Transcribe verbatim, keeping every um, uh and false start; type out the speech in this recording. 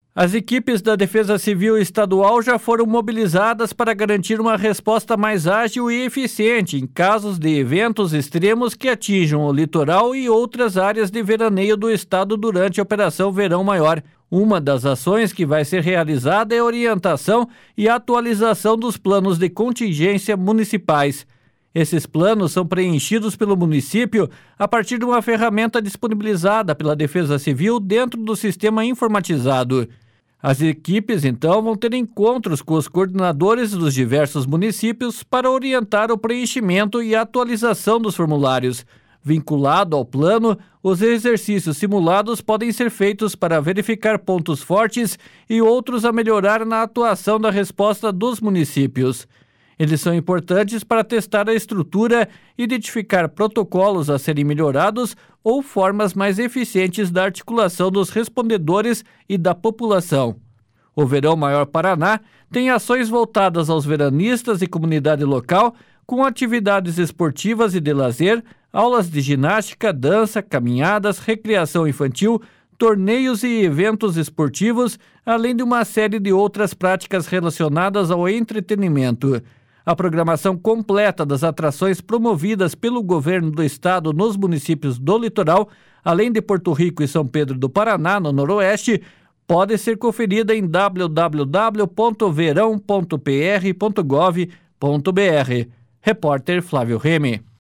As equipes da Defesa Civil Estadual já foram mobilizadas para garantir uma resposta mais ágil e eficiente em casos de eventos extremos que atinjam o litoral e outras áreas de veraneio do estado durante a Operação Verão Maior. Uma das ações que vai ser realizada é a orientação e atualização dos planos de contingência municipais. Esses planos são preenchidos pelo município a partir de uma ferramenta disponibilizada pela Defesa Civil dentro do sistema informatizado. As equipes, então, vão ter encontros com os coordenadores dos diversos municípios para orientar o preenchimento e atualização dos formulários. Vinculado ao plano, os exercícios simulados podem ser feitos para verificar pontos fortes e outros a melhorar na atuação da resposta dos municípios. Eles são importantes para testar a estrutura, identificar protocolos a serem melhorados ou formas mais eficientes da articulação dos respondedores e da população. O Verão Maior Paraná tem ações voltadas aos veranistas e comunidade local, com atividades esportivas e de lazer, aulas de ginástica, dança, caminhadas, recreação infantil, torneios e eventos esportivos, além de uma série de outras práticas relacionadas ao entretenimento. A programação completa das atrações promovidas pelo governo do estado nos municípios do litoral, além de Porto Rico e São Pedro do Paraná, no noroeste, pode ser conferida em w w w ponto verão ponto p r ponto gov ponto b r. Repórter Flávio Remy.